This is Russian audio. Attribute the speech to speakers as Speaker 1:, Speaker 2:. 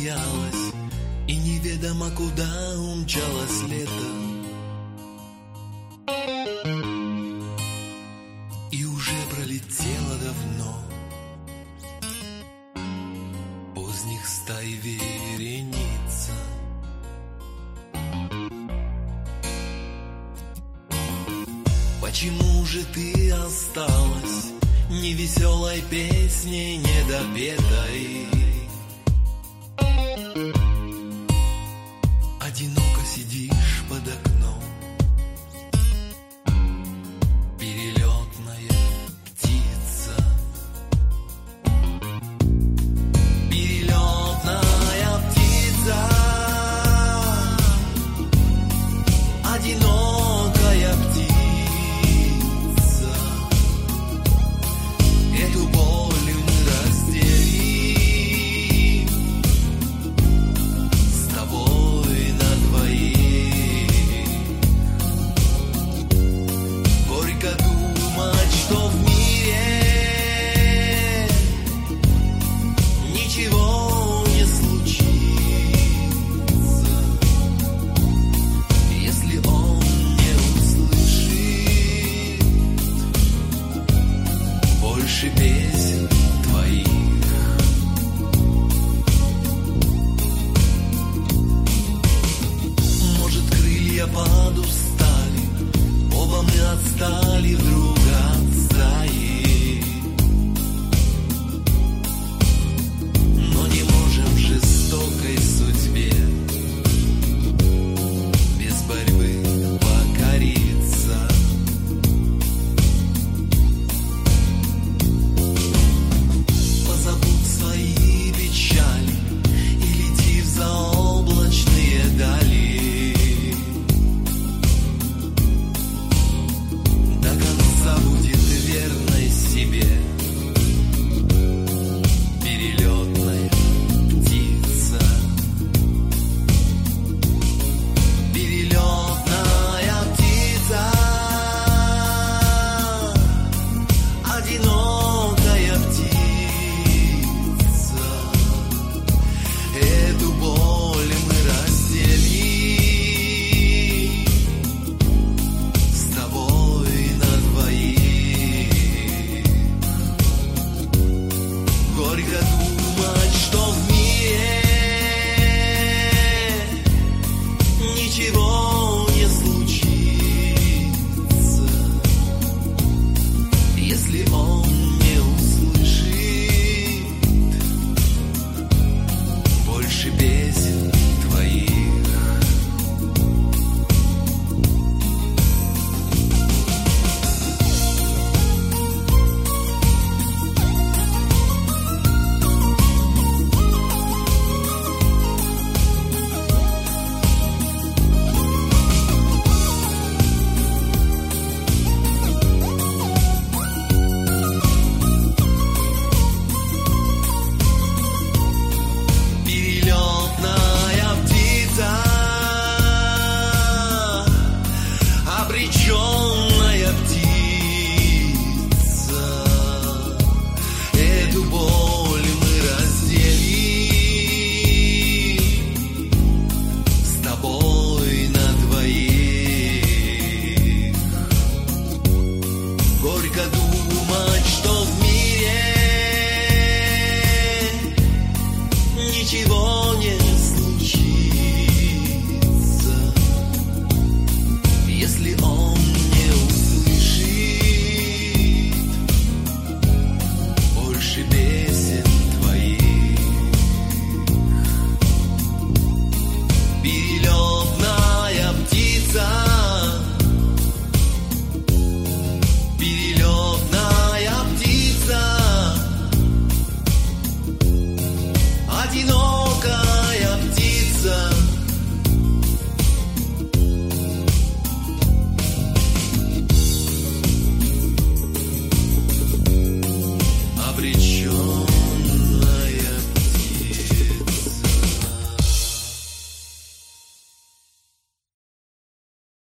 Speaker 1: смеялась, и неведомо куда умчалось лето. И уже пролетело давно поздних стай вереница. Почему же ты осталась невеселой песней недопетой? Одиноко сидишь под окном, перелетная птица. Перелетная птица, одинокая птица. Эту боль мы разделим с тобой на двоих. Горько думать, что в мире ничего не случится, если он не услышит больше песен твоих. Может, крылья подустали, оба мы отстали вдруг от стаи, но не можем в жестокой судьбе без борьбы покориться. Позабудь свои печали и лети в заоблачные дали. До конца будет верной себе перелетная птица. Перелетная птица, одинокая птица. Эту боль мы разделим с тобой на двоих. Горько думать, что в мире ничего не случится, если он не услышит больше песен твоих. Перелетная птица, обреченная птица. Эту боль мы разделим с тобой на двоих. Горько думать,